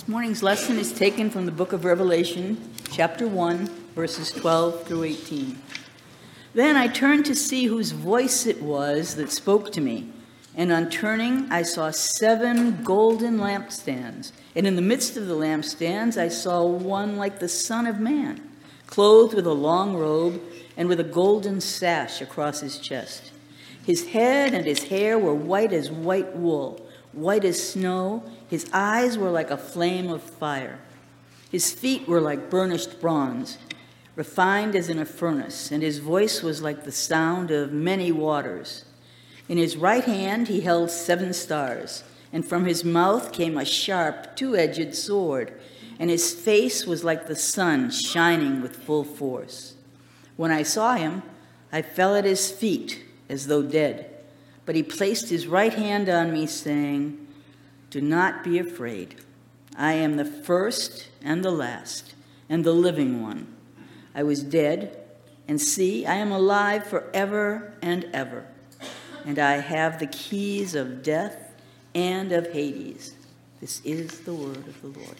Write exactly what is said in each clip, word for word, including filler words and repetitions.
This morning's lesson is taken from the book of Revelation, chapter one, verses twelve through eighteen. Then I turned to see whose voice it was that spoke to me, and on turning I saw seven golden lampstands, and in the midst of the lampstands I saw one like the Son of Man, clothed with a long robe and with a golden sash across his chest. His head and his hair were white as white wool, white as snow. His eyes were like a flame of fire. His feet were like burnished bronze, refined as in a furnace, and his voice was like the sound of many waters. In his right hand he held seven stars, and from his mouth came a sharp, two-edged sword, and his face was like the sun shining with full force. When I saw him, I fell at his feet as though dead, but he placed his right hand on me, saying, "Do not be afraid. I am the first and the last and the living one. I was dead, and see, I am alive forever and ever, and I have the keys of death and of Hades." This is the word of the Lord.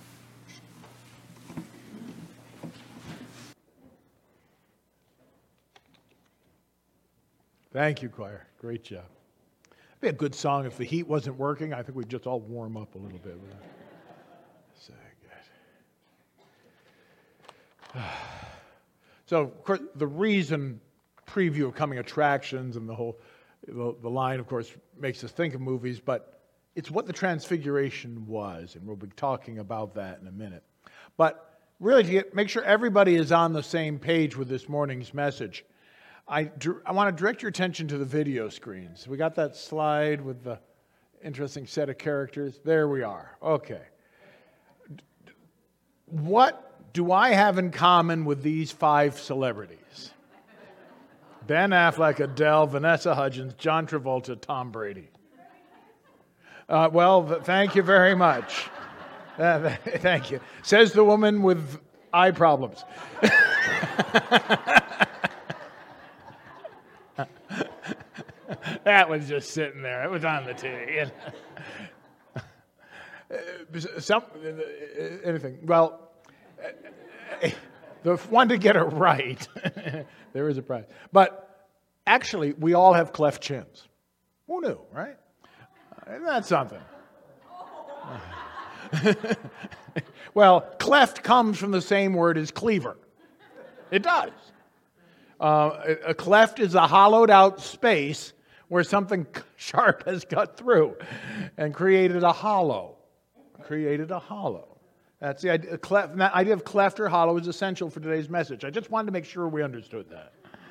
Thank you, choir. Great job. It'd be a good song if the heat wasn't working. I think we'd just all warm up a little bit. So good. So, of course, the reason preview of coming attractions and the whole the, the line, of course, makes us think of movies, but it's what the Transfiguration was, and we'll be talking about that in a minute. But really, to get, make sure everybody is on the same page with this morning's message, I, I want to direct your attention to the video screens. We got that slide with the interesting set of characters. There we are. Okay. What do I have in common with these five celebrities? Ben Affleck, Adele, Vanessa Hudgens, John Travolta, Tom Brady. Uh, well, thank you very much. Uh, thank you. Says the woman with eye problems. That was just sitting there. It was on the T V. Some, anything. Well, the one to get it right, there is a prize. But actually, we all have cleft chins. Who knew, right? Isn't that something? Well, cleft comes from the same word as cleaver. It does. Uh, a cleft is a hollowed out space where something sharp has cut through and created a hollow. Created a hollow. That's the idea. Cleft, the idea of cleft or hollow is essential for today's message. I just wanted to make sure we understood that.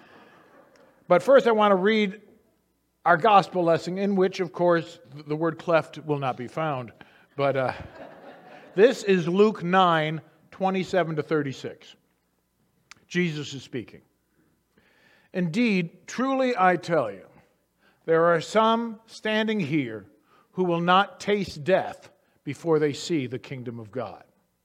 But first I want to read our gospel lesson, in which, of course, the word cleft will not be found. But uh, this is Luke nine, twenty-seven to thirty-six. Jesus is speaking. "Indeed, truly I tell you, there are some standing here who will not taste death before they see the kingdom of God."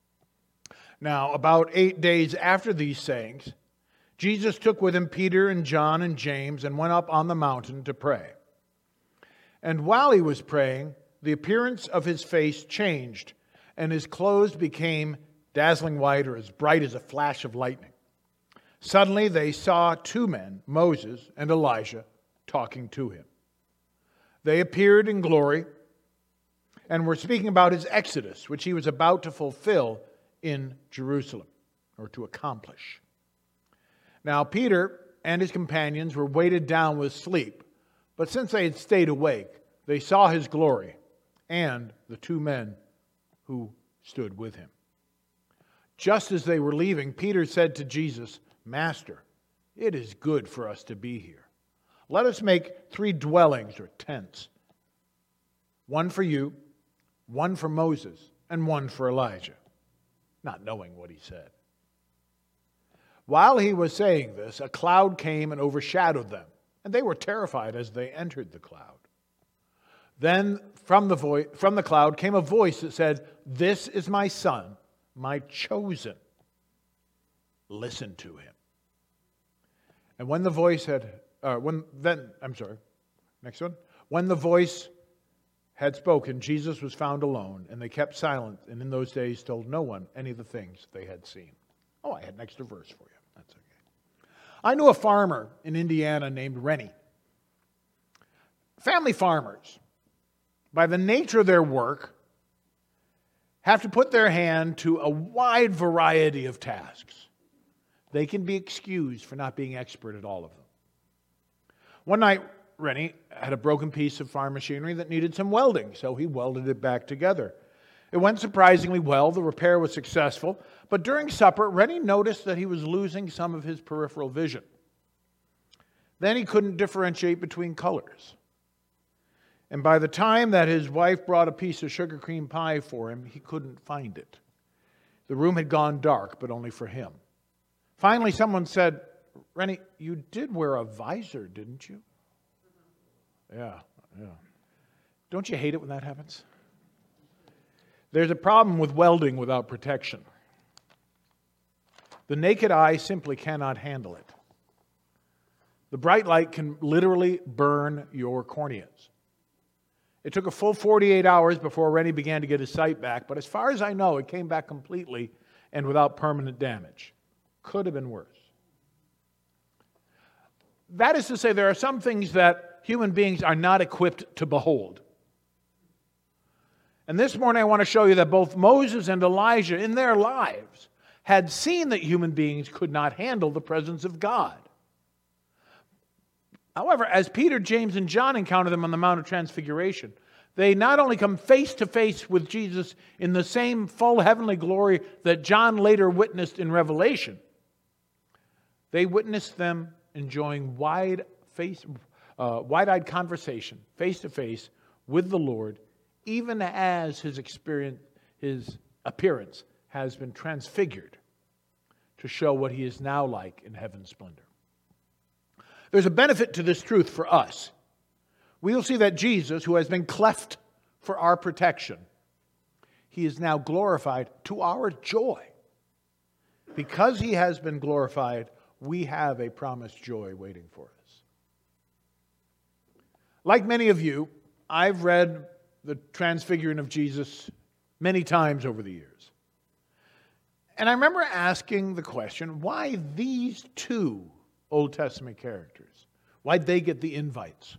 Now, about eight days after these sayings, Jesus took with him Peter and John and James and went up on the mountain to pray. And while he was praying, the appearance of his face changed, and his clothes became dazzling white, or as bright as a flash of lightning. Suddenly they saw two men, Moses and Elijah, talking to him. They appeared in glory and were speaking about his exodus, which he was about to fulfill in Jerusalem, or to accomplish. Now Peter and his companions were weighted down with sleep, but since they had stayed awake, they saw his glory and the two men who stood with him. Just as they were leaving, Peter said to Jesus, "Master, it is good for us to be here. Let us make three dwellings or tents, one for you, one for Moses, and one for Elijah," not knowing what he said. While he was saying this, a cloud came and overshadowed them, and they were terrified as they entered the cloud. Then from the vo- from the cloud came a voice that said, "This is my son, my chosen. Listen to him." And when the voice had, uh, when then, I'm sorry, next one. When the voice had spoken, Jesus was found alone, and they kept silent, and in those days told no one any of the things they had seen. Oh, I had an extra verse for you. That's okay. I knew a farmer in Indiana named Rennie. Family farmers, by the nature of their work, have to put their hand to a wide variety of tasks. They can be excused for not being expert at all of them. One night, Rennie had a broken piece of farm machinery that needed some welding, so he welded it back together. It went surprisingly well. The repair was successful. But during supper, Rennie noticed that he was losing some of his peripheral vision. Then he couldn't differentiate between colors. And by the time that his wife brought a piece of sugar cream pie for him, he couldn't find it. The room had gone dark, but only for him. Finally, someone said, "Rennie, you did wear a visor, didn't you?" Yeah, yeah. Don't you hate it when that happens? There's a problem with welding without protection. The naked eye simply cannot handle it. The bright light can literally burn your corneas. It took a full forty-eight hours before Rennie began to get his sight back, but as far as I know, it came back completely and without permanent damage. Could have been worse. That is to say, there are some things that human beings are not equipped to behold. And this morning I want to show you that both Moses and Elijah in their lives had seen that human beings could not handle the presence of God. However, as Peter, James, and John encounter them on the Mount of Transfiguration, they not only come face to face with Jesus in the same full heavenly glory that John later witnessed in Revelation, they witnessed them enjoying wide face, uh, wide-eyed conversation, face to face with the Lord, even as his experience, his appearance has been transfigured to show what he is now like in heaven's splendor. There's a benefit to this truth for us. We will see that Jesus, who has been cleft for our protection, he is now glorified to our joy. Because he has been glorified, we have a promised joy waiting for us. Like many of you, I've read the Transfiguring of Jesus many times over the years. And I remember asking the question, why these two Old Testament characters? Why'd they get the invites?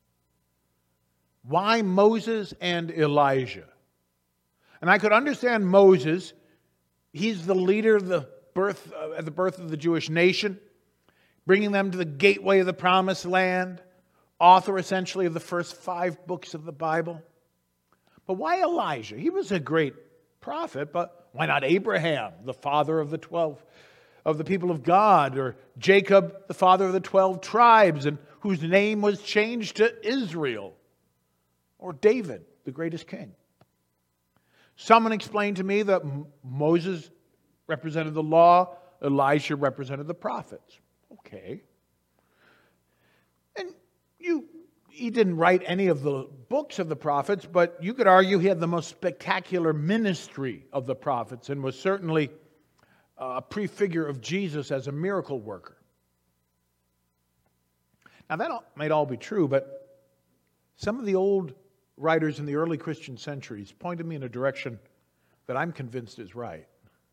Why Moses and Elijah? And I could understand Moses. He's the leader of the birth, uh, at the birth of the Jewish nation, bringing them to the gateway of the promised land, author essentially of the first five books of the Bible. But why Elijah? He was a great prophet, but why not Abraham, the father of the twelve of the people of God, or Jacob, the father of the twelve tribes, and whose name was changed to Israel, or David, the greatest king? Someone explained to me that Moses represented the law, Elijah represented the prophets. Okay. And you, he didn't write any of the books of the prophets, but you could argue he had the most spectacular ministry of the prophets and was certainly a prefigure of Jesus as a miracle worker. Now that all, might all be true, but some of the old writers in the early Christian centuries pointed me in a direction that I'm convinced is right.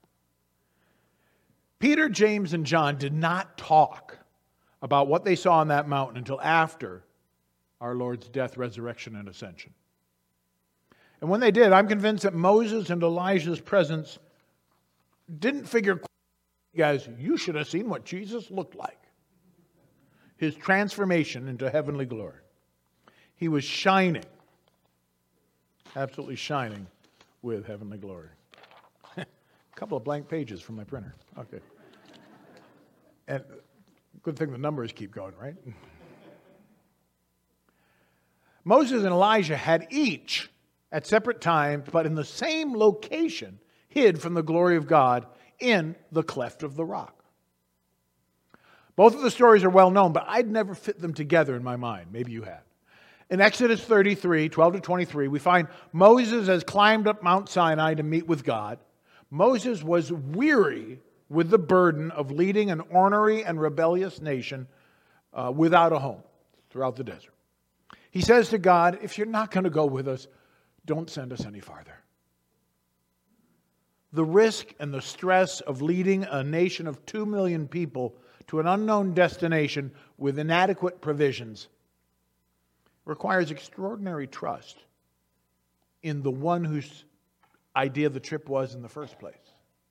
Peter, James, and John did not talk about what they saw on that mountain until after our Lord's death, resurrection, and ascension. And when they did, I'm convinced that Moses and Elijah's presence didn't figure, guys, you should have seen what Jesus looked like. His transformation into heavenly glory. He was shining, absolutely shining with heavenly glory. A couple of blank pages from my printer. Okay. And good thing the numbers keep going, right? Moses and Elijah had each, at separate times, but in the same location, hid from the glory of God in the cleft of the rock. Both of the stories are well known, but I'd never fit them together in my mind. Maybe you had. In Exodus thirty-three, twelve to twenty-three, we find Moses has climbed up Mount Sinai to meet with God. Moses was weary with the burden of leading an ornery and rebellious nation uh, without a home throughout the desert. He says to God, if you're not going to go with us, don't send us any farther. The risk and the stress of leading a nation of two million people to an unknown destination with inadequate provisions requires extraordinary trust in the one whose idea the trip was in the first place.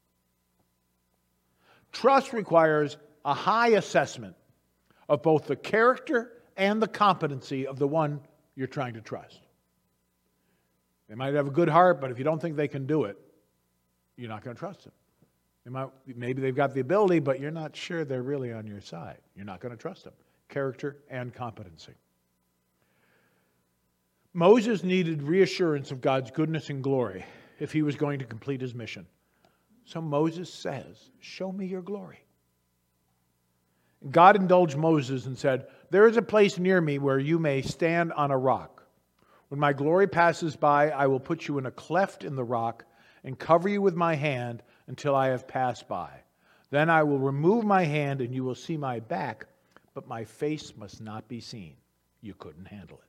Trust requires a high assessment of both the character and the competency of the one you're trying to trust. They might have a good heart, but if you don't think they can do it, you're not going to trust them. They might, maybe they've got the ability, but you're not sure they're really on your side. You're not going to trust them. Character and competency. Moses needed reassurance of God's goodness and glory if he was going to complete his mission. So Moses says, "Show me your glory." God indulged Moses and said, "There is a place near me where you may stand on a rock. When my glory passes by, I will put you in a cleft in the rock and cover you with my hand until I have passed by. Then I will remove my hand and you will see my back, but my face must not be seen." You couldn't handle it.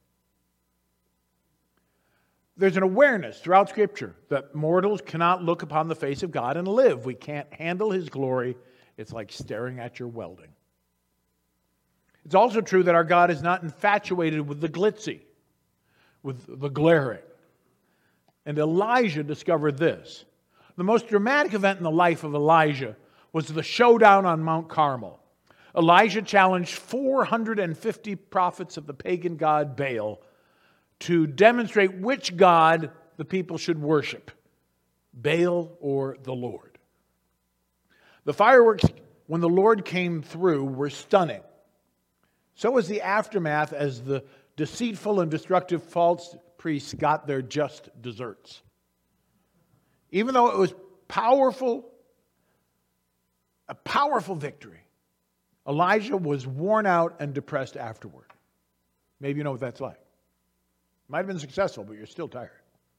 There's an awareness throughout Scripture that mortals cannot look upon the face of God and live. We can't handle His glory. It's like staring at your welding. It's also true that our God is not infatuated with the glitzy, with the glaring. And Elijah discovered this. The most dramatic event in the life of Elijah was the showdown on Mount Carmel. Elijah challenged four hundred fifty prophets of the pagan god Baal to demonstrate which god the people should worship, Baal or the Lord. The fireworks, when the Lord came through, were stunning. So was the aftermath as the deceitful and destructive false priests got their just desserts. Even though it was powerful, a powerful victory, Elijah was worn out and depressed afterward. Maybe you know what that's like. Might have been successful, but you're still tired.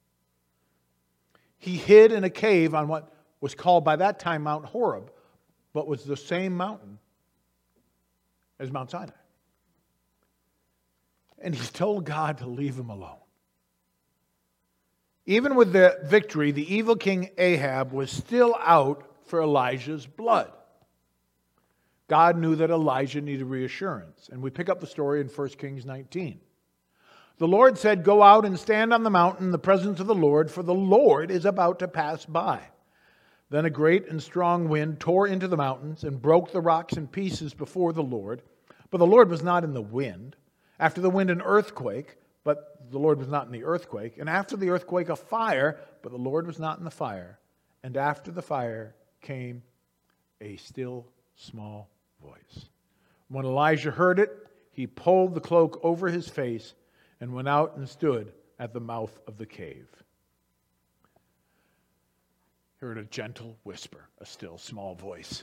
He hid in a cave on what was called by that time Mount Horeb, but was the same mountain as Mount Sinai. And he told God to leave him alone. Even with the victory, the evil king Ahab was still out for Elijah's blood. God knew that Elijah needed reassurance. And we pick up the story in First Kings nineteen. The Lord said, "Go out and stand on the mountain in the presence of the Lord, for the Lord is about to pass by." Then a great and strong wind tore into the mountains and broke the rocks in pieces before the Lord. But the Lord was not in the wind. After the wind, an earthquake, but the Lord was not in the earthquake. And after the earthquake, a fire, but the Lord was not in the fire. And after the fire came a still small voice. When Elijah heard it, he pulled the cloak over his face and went out and stood at the mouth of the cave. He heard a gentle whisper, a still small voice.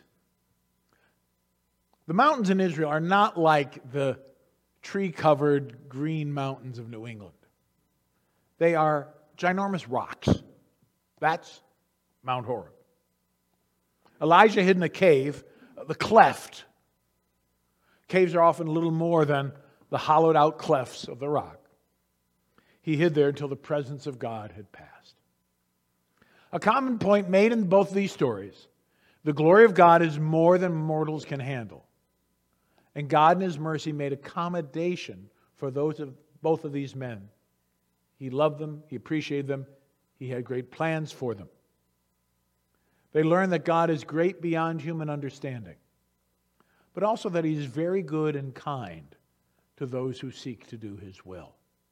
The mountains in Israel are not like the tree-covered green mountains of New England. They are ginormous rocks. That's Mount Horeb. Elijah hid in a cave, the cleft. Caves are often little more than the hollowed-out clefts of the rock. He hid there until the presence of God had passed. A common point made in both these stories: the glory of God is more than mortals can handle. And God in His mercy made accommodation for those of both of these men. He loved them. He appreciated them. He had great plans for them. They learned that God is great beyond human understanding, but also that He is very good and kind to those who seek to do His will.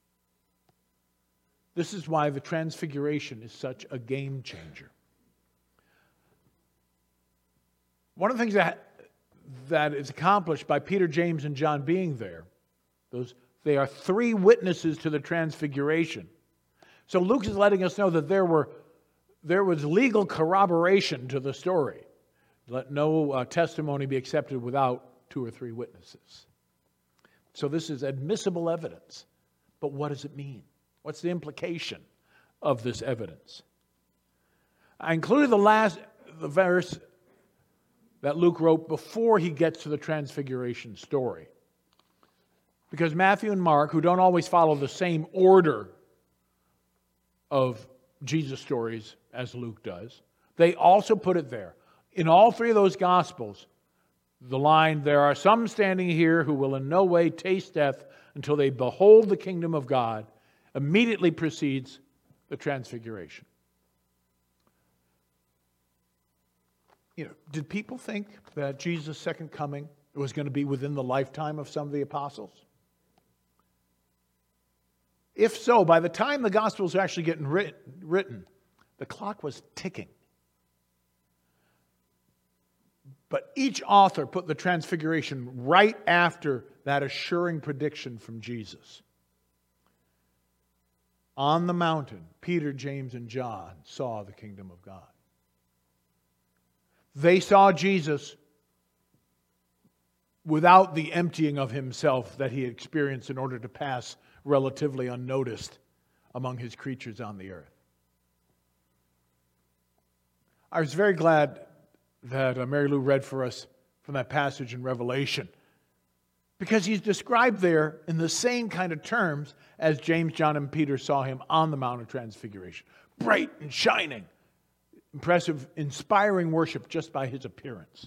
This is why the Transfiguration is such a game changer. One of the things that that is accomplished by Peter, James, and John being there, those they are three witnesses to the Transfiguration. So Luke is letting us know that there were there was legal corroboration to the story. Let no uh, testimony be accepted without two or three witnesses. So this is admissible evidence. But what does it mean? What's the implication of this evidence? I included the last the verse that Luke wrote before he gets to the Transfiguration story. Because Matthew and Mark, who don't always follow the same order of Jesus stories, as Luke does, they also put it there. In all three of those Gospels, the line, "There are some standing here who will in no way taste death until they behold the kingdom of God," immediately precedes the transfiguration. You know, did people think that Jesus' second coming was going to be within the lifetime of some of the apostles? If so, by the time the Gospels are actually getting written, the clock was ticking. But each author put the transfiguration right after that assuring prediction from Jesus. On the mountain, Peter, James, and John saw the kingdom of God. They saw Jesus without the emptying of himself that he experienced in order to pass relatively unnoticed among his creatures on the earth. I was very glad that uh, Mary Lou read for us from that passage in Revelation, because he's described there in the same kind of terms as James, John, and Peter saw him on the Mount of Transfiguration. Bright and shining. Impressive, inspiring worship just by his appearance.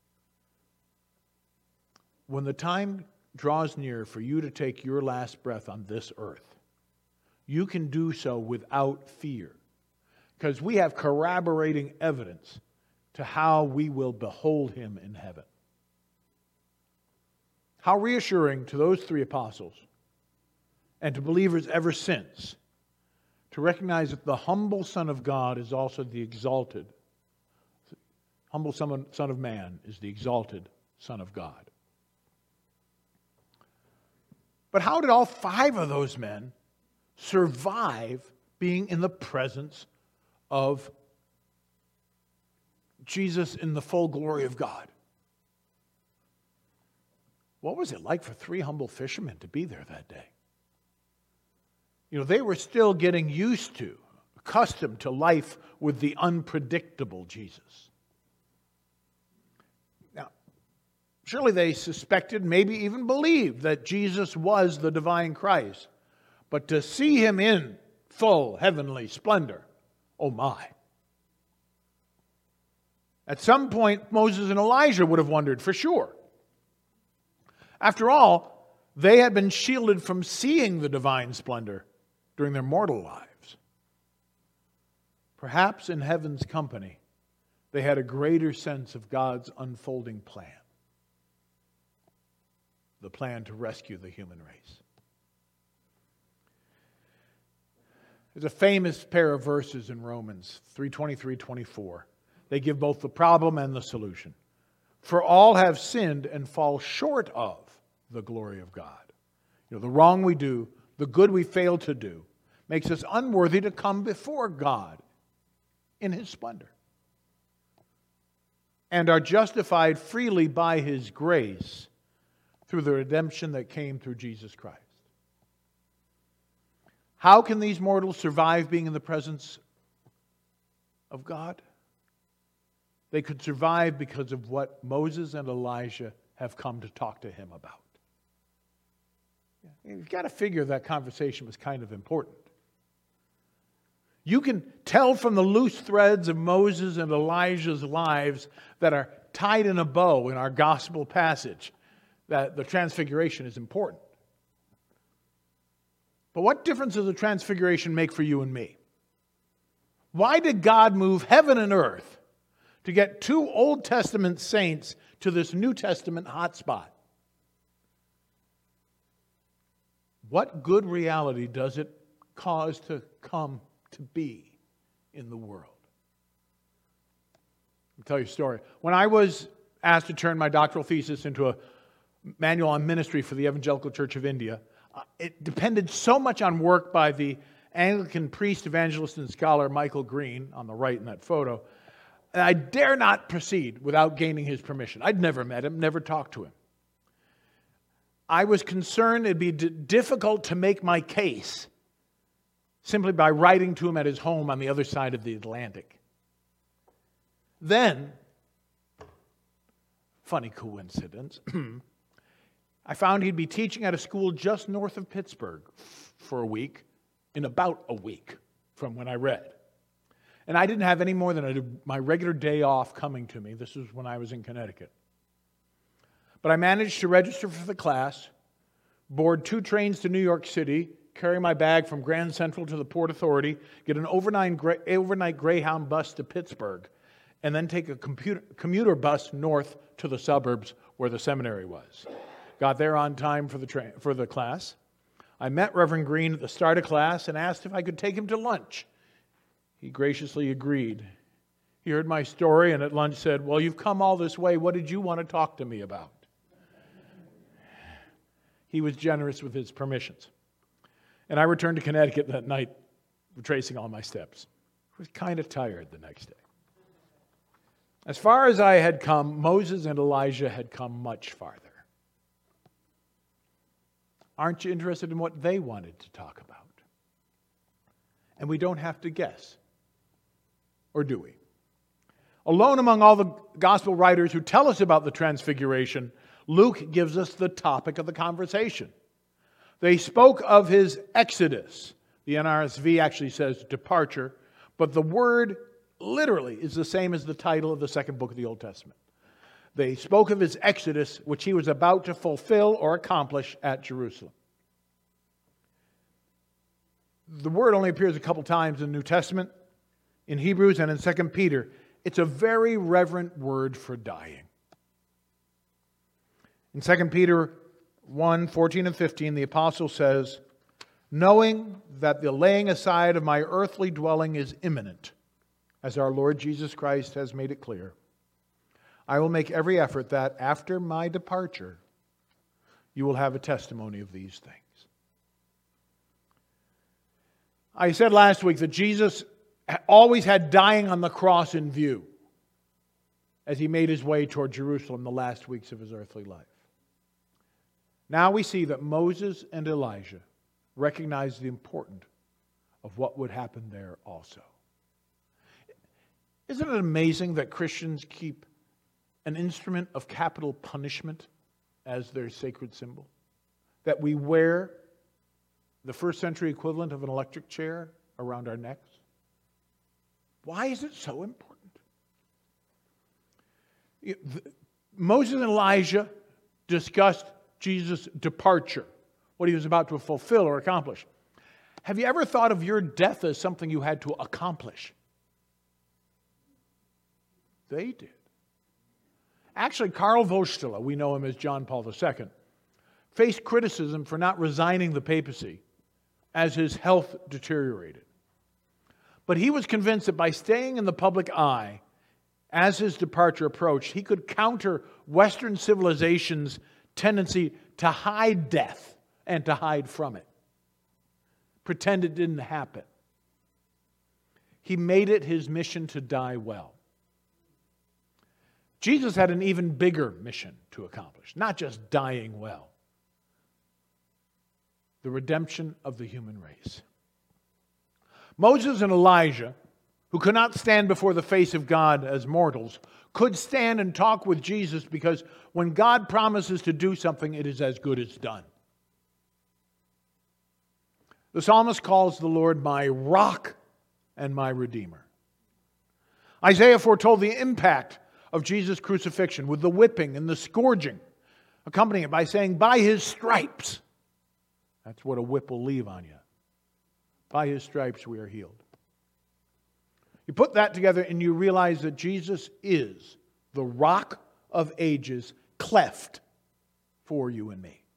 When the time draws near for you to take your last breath on this earth, you can do so without fear, because we have corroborating evidence to how we will behold him in heaven. How reassuring to those three apostles and to believers ever since to recognize that the humble Son of God is also the exalted, humble Son of Man is the exalted Son of God. But how did all five of those men survive being in the presence of Jesus in the full glory of God? What was it like for three humble fishermen to be there that day? You know, they were still getting used to, accustomed to life with the unpredictable Jesus. Now, surely they suspected, maybe even believed, that Jesus was the divine Christ. But to see him in full heavenly splendor, oh my. At some point, Moses and Elijah would have wondered for sure. After all, they had been shielded from seeing the divine splendor during their mortal lives. Perhaps in heaven's company, they had a greater sense of God's unfolding plan. The plan to rescue the human race. There's a famous pair of verses in Romans three twenty-three twenty-four. They give both the problem and the solution. For all have sinned and fall short of the glory of God. You know, the wrong we do, the good we fail to do, makes us unworthy to come before God in his splendor. And are justified freely by his grace through the redemption that came through Jesus Christ. How can these mortals survive being in the presence of God? They could survive because of what Moses and Elijah have come to talk to him about. You've got to figure that conversation was kind of important. You can tell from the loose threads of Moses and Elijah's lives that are tied in a bow in our gospel passage that the transfiguration is important. But what difference does the transfiguration make for you and me? Why did God move heaven and earth to get two Old Testament saints to this New Testament hotspot? What good reality does it cause to come to be in the world? I'll tell you a story. When I was asked to turn my doctoral thesis into a manual on ministry for the Evangelical Church of India, it depended so much on work by the Anglican priest, evangelist, and scholar Michael Green, on the right in that photo, and I dare not proceed without gaining his permission. I'd never met him, never talked to him. I was concerned it'd be d- difficult to make my case simply by writing to him at his home on the other side of the Atlantic. Then, funny coincidence, I found he'd be teaching at a school just north of Pittsburgh for a week, in about a week. from when I read. And I didn't have any more than a, my regular day off coming to me. This was when I was in Connecticut. But I managed to register for the class, board two trains to New York City, carry my bag from Grand Central to the Port Authority, get an overnight, overnight Greyhound bus to Pittsburgh, and then take a computer, commuter bus north to the suburbs where the seminary was. Got there on time for the train, for the class. I met Reverend Green at the start of class and asked if I could take him to lunch. He graciously agreed. He heard my story and at lunch said, "Well, you've come all this way. What did you want to talk to me about?" He was generous with his permissions. And I returned to Connecticut that night, retracing all my steps. I was kind of tired the next day. As far as I had come, Moses and Elijah had come much farther. Aren't you interested in what they wanted to talk about? And we don't have to guess. Or do we? Alone among all the gospel writers who tell us about the transfiguration, Luke gives us the topic of the conversation. They spoke of his exodus. The N R S V actually says departure, but the word literally is the same as the title of the second book of the Old Testament. They spoke of his exodus, which he was about to fulfill or accomplish at Jerusalem. The word only appears a couple times in the New Testament, in Hebrews and in Second Peter. It's a very reverent word for dying. In Second Peter one, fourteen and fifteen, the apostle says, "Knowing that the laying aside of my earthly dwelling is imminent, as our Lord Jesus Christ has made it clear, I will make every effort that after my departure, you will have a testimony of these things." I said last week that Jesus always had dying on the cross in view as he made his way toward Jerusalem the last weeks of his earthly life. Now we see that Moses and Elijah recognized the importance of what would happen there also. Isn't it amazing that Christians keep an instrument of capital punishment as their sacred symbol? That we wear the first century equivalent of an electric chair around our necks? Why is it so important? Moses and Elijah discussed Jesus' departure, what he was about to fulfill or accomplish. Have you ever thought of your death as something you had to accomplish? They did. Actually, Karl Wojtyla, we know him as John Paul the Second, faced criticism for not resigning the papacy as his health deteriorated. But he was convinced that by staying in the public eye as his departure approached, he could counter Western civilization's tendency to hide death and to hide from it. Pretend it didn't happen. He made it his mission to die well. Jesus had an even bigger mission to accomplish, not just dying well. The redemption of the human race. Moses and Elijah, who could not stand before the face of God as mortals, could stand and talk with Jesus because when God promises to do something, it is as good as done. The psalmist calls the Lord my rock and my redeemer. Isaiah foretold the impact of Jesus' crucifixion with the whipping and the scourging, accompanying it by saying, "By his stripes." That's what a whip will leave on you. By his stripes we are healed. You put that together and you realize that Jesus is the rock of ages cleft for you and me.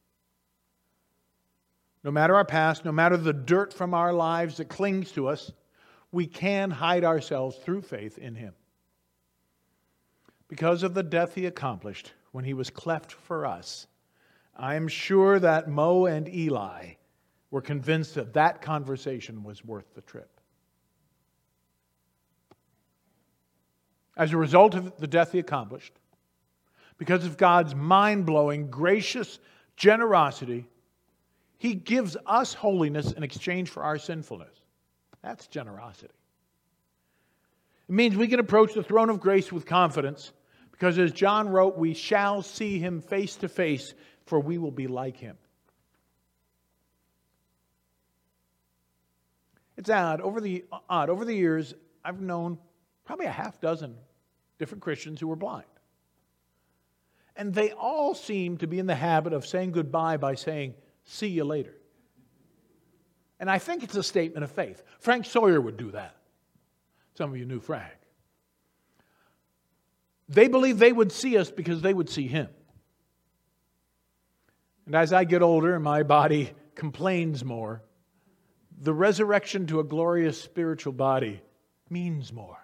No matter our past, no matter the dirt from our lives that clings to us, we can hide ourselves through faith in him. Because of the death he accomplished when he was cleft for us, I am sure that Mo and Eli were convinced that that conversation was worth the trip. As a result of the death he accomplished, because of God's mind-blowing, gracious generosity, he gives us holiness in exchange for our sinfulness. That's generosity. It means we can approach the throne of grace with confidence because, as John wrote, we shall see him face to face, for we will be like him. It's odd. Over the, odd. Over the years, I've known probably a half dozen different Christians who were blind. And they all seem to be in the habit of saying goodbye by saying, see you later. And I think it's a statement of faith. Frank Sawyer would do that. Some of you knew Frank. They believe they would see us because they would see him. And as I get older and my body complains more, the resurrection to a glorious spiritual body means more.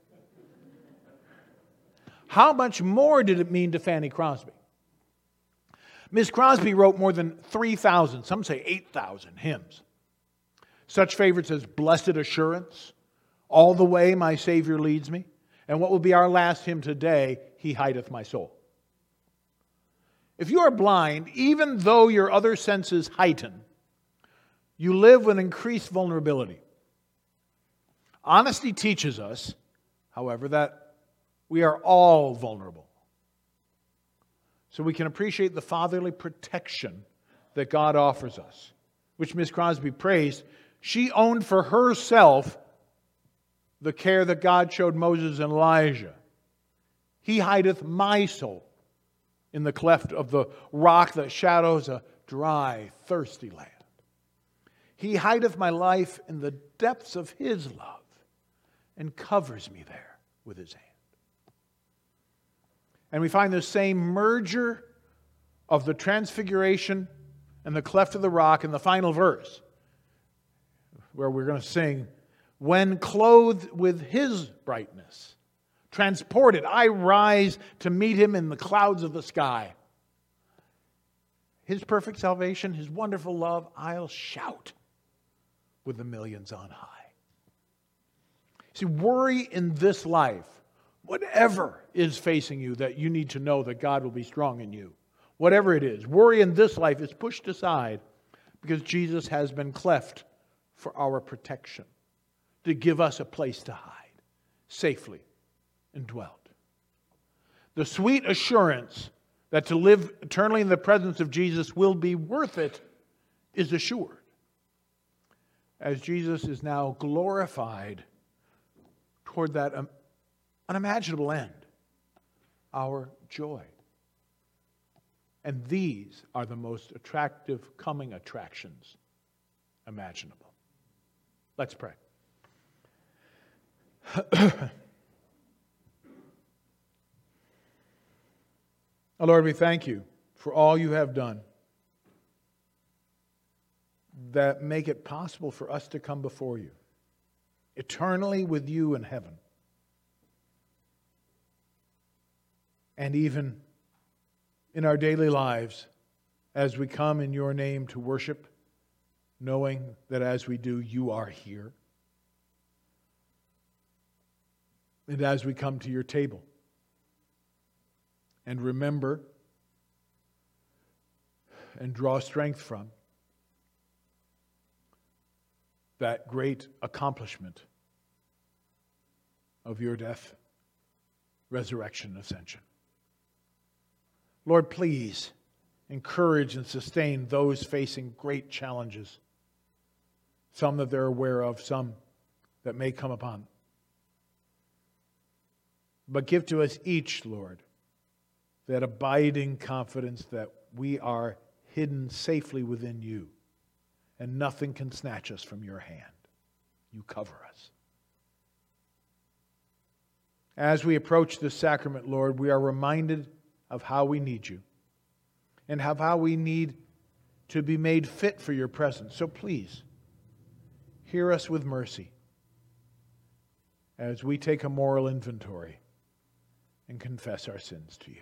How much more did it mean to Fanny Crosby? Miss Crosby wrote more than three thousand, some say eight thousand hymns. Such favorites as Blessed Assurance, All the Way My Savior Leads Me, and what will be our last hymn today, He Hideth My Soul. If you are blind, even though your other senses heighten, you live with increased vulnerability. Honesty teaches us, however, that we are all vulnerable. So we can appreciate the fatherly protection that God offers us, which Miss Crosby praised. She owned for herself the care that God showed Moses and Elijah. He hideth my soul in the cleft of the rock that shadows a dry, thirsty land. He hideth my life in the depths of His love and covers me there with His hand. And we find the same merger of the transfiguration and the cleft of the rock in the final verse, where we're going to sing, when clothed with His brightness, transported, I rise to meet Him in the clouds of the sky. His perfect salvation, His wonderful love, I'll shout with the millions on high. See, worry in this life, whatever is facing you that you need to know that God will be strong in you, whatever it is, worry in this life is pushed aside because Jesus has been cleft for our protection, to give us a place to hide safely and dwelt. The sweet assurance that to live eternally in the presence of Jesus will be worth it is assured, as Jesus is now glorified toward that unimaginable end, our joy. And these are the most attractive coming attractions imaginable. Let's pray. Oh, Lord, we thank You for all You have done that make it possible for us to come before You eternally with You in heaven. And even in our daily lives, as we come in Your name to worship, knowing that as we do, You are here. And as we come to Your table, and remember and draw strength from that great accomplishment of Your death, resurrection, ascension. Lord, please encourage and sustain those facing great challenges, some that they're aware of, some that may come upon them. But give to us each, Lord, that abiding confidence that we are hidden safely within You, and nothing can snatch us from Your hand. You cover us. As we approach this sacrament, Lord, we are reminded of how we need You, and of how we need to be made fit for Your presence. So please, hear us with mercy as we take a moral inventory and confess our sins to You.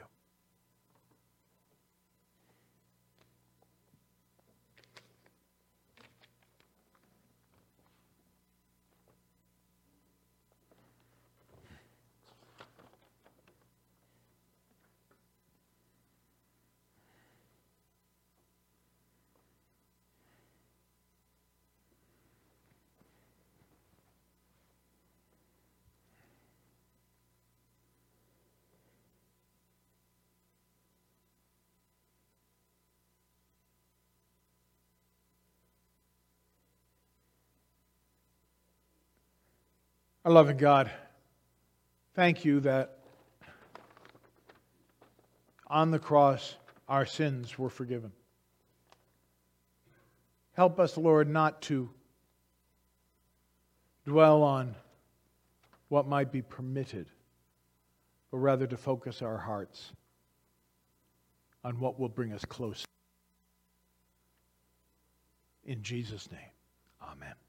Our loving God, thank you that on the cross our sins were forgiven. Help us, Lord, not to dwell on what might be permitted, but rather to focus our hearts on what will bring us closer. In Jesus' name, amen.